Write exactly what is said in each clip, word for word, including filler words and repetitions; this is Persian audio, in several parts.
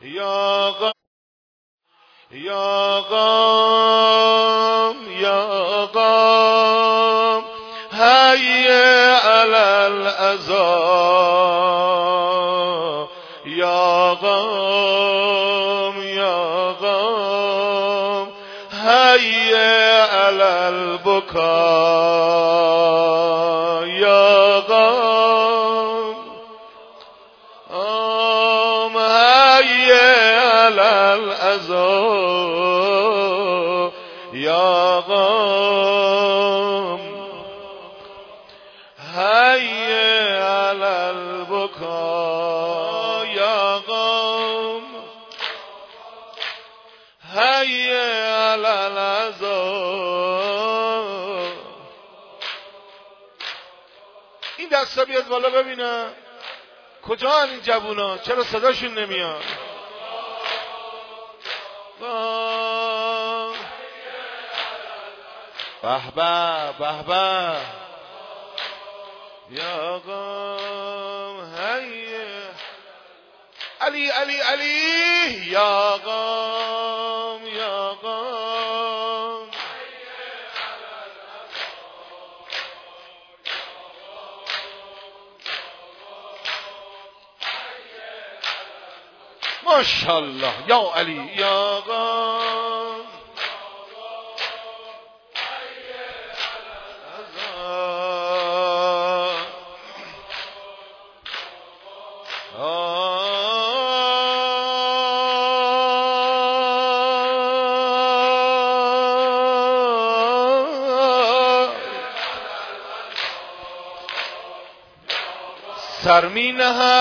یا غم یا غم یا غم حی علی العزا یا غم یا غم حی علی البکا یا غم ام حی علی العزا یا غم حی علی البکا یا غم حی علی العزا. این دستا بیاد بالا ببینم کجا هن این جوونا، چرا صداشون نمیاد؟ به به به به یا غم هی علی علی علی یا غم یا غم ماشاءالله یا علی یا غم سر می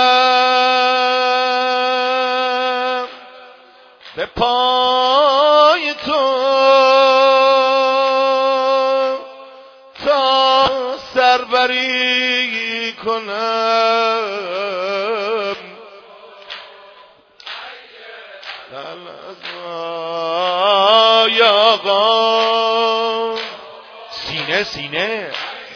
نهم به پای تو تا سربری کنم یا غم سینه سینه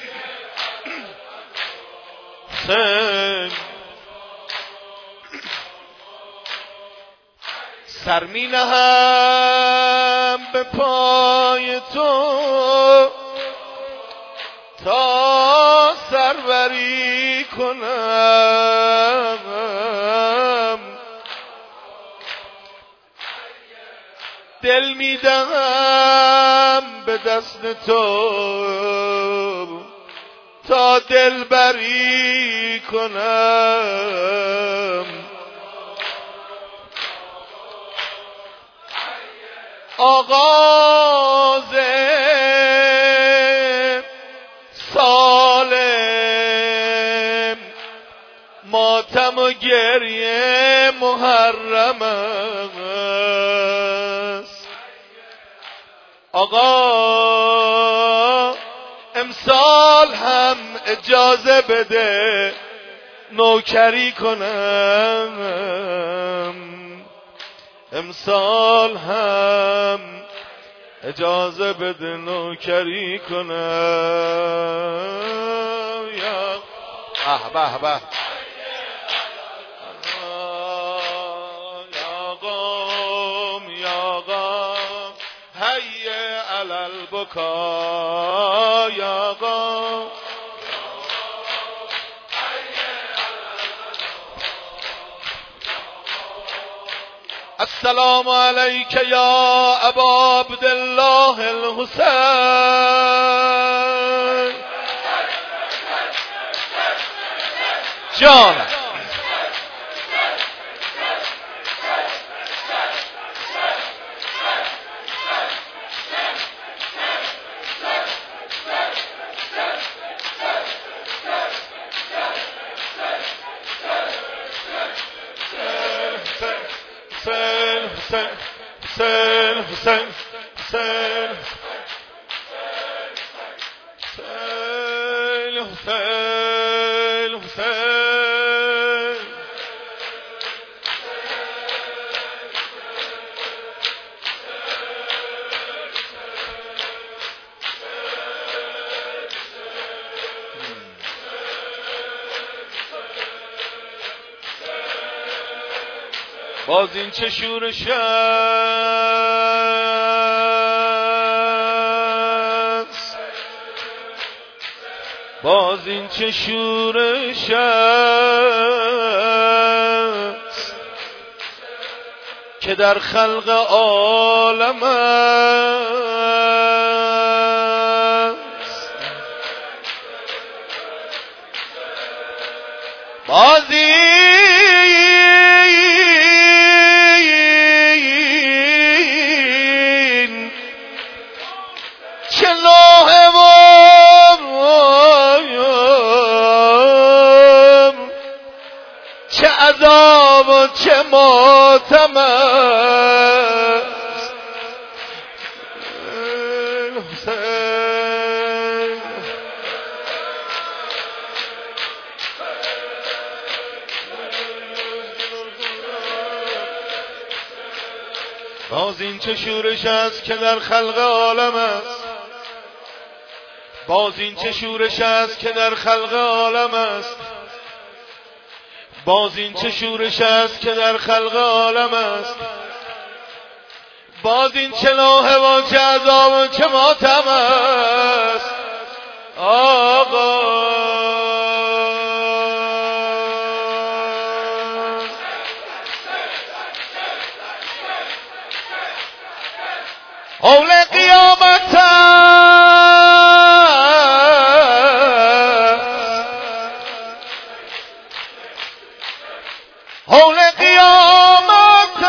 سر می نهم به پای تو تا سروری کنم دل می دهم به دست تو تا دلبری کنم آغاز سال ماتم و گریه محرم است آقا امسال هم اجازه بده نوکری کنم امسال هم اجازه بده نوکری کنم یا به به به یا غم یا غم حی علی البکا یا غم السلام علیک یا ابا عبدالله الحسین جان Hussein, Hussein, Hussein, Hussein, Hussein, Hussein, Hussein. باز این چه شورش است، باز این چه شورش است که در خلق عالم است. باز این چه لوح و چه عذاب و چه ماتم است. باز این چه شورش است که در خلق عالم است، باز این چه شورش است که در خلق عالم است، باز این چه شورش است که در خلق عالم است. باز این چه لوح و چه عذاب و چه ماتم است. آقا حول قیامت حول قیامت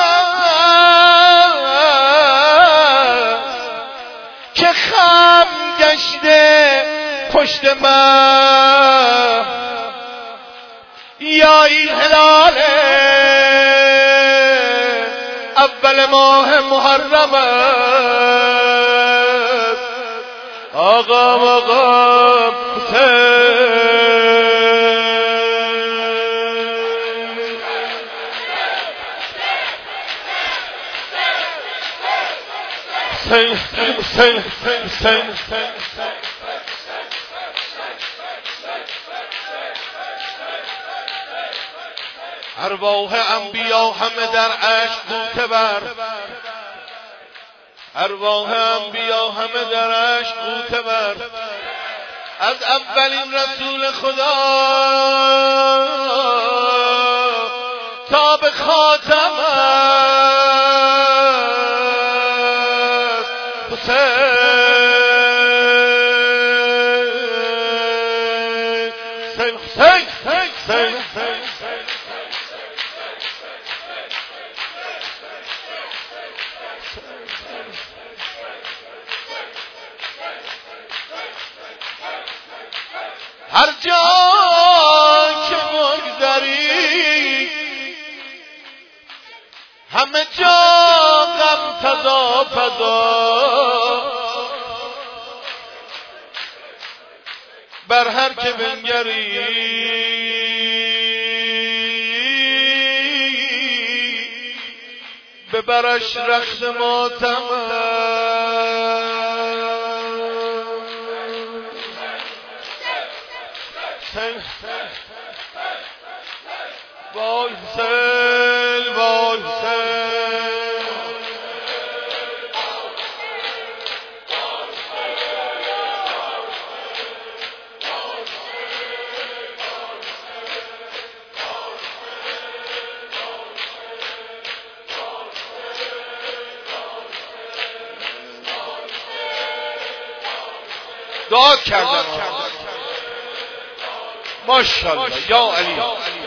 که خم گشته پشت من، یا این هلال اول ماه محرم است. آقا مقام حسین حسین حسین ارواح انبیا همه در عشق غوطه بر، ارواح انبیا همه در عشق غوطه بر، از اولین رسول خدا تا به خاتم هر جا که مگذری همه جا غم فضا فضا، بر هر که بنگری به برش رخت ماتم. وای حسین وای حسین دعا کردن ماشاءالله یا علی.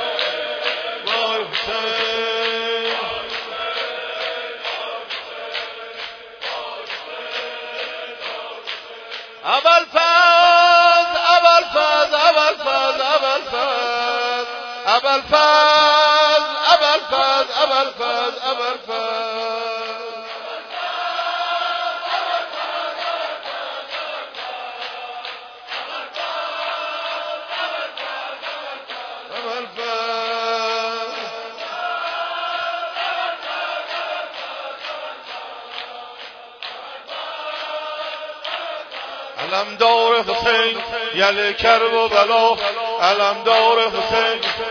اول فاز اول فاز اول فاز اول فاز اول فاز اول فاز اول فاز اول فاز علم دار حسین یل کرب و بلا، علم دار حسین